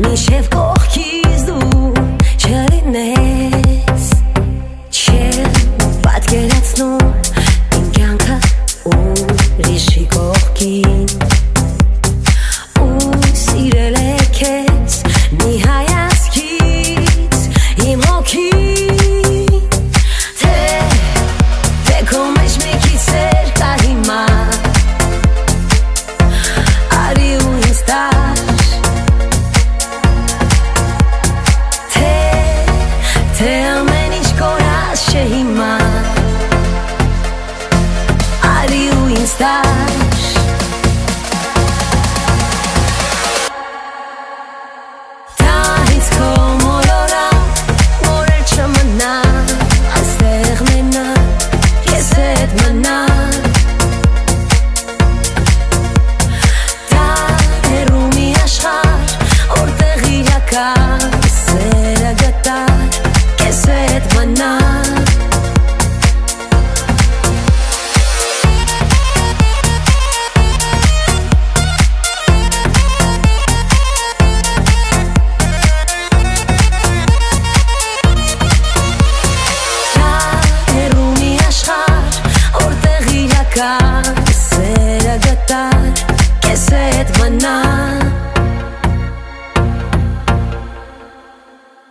Միշև կողքից դու չլինես Չեմ պատկերացնում իմ կյանքը ուրիշի կողքին Ու սիրել է քեզ մի հայացքից իմ հոգին Թե քո մեջ մի քիչ սեր կա հիմա Արի ու ինձ տար Թե ամեն ինչ կորած չէ հիմա Արի ու ինձ տար Դա ինձ քո մոլորա Մորել չմնա Այստեղ մենակ Ես հետ մնա Դա հեռու մի աշխարհ Որտեղ իրական սերը գտար Ես հետ մնա Սերը գտար, կես հետ մնա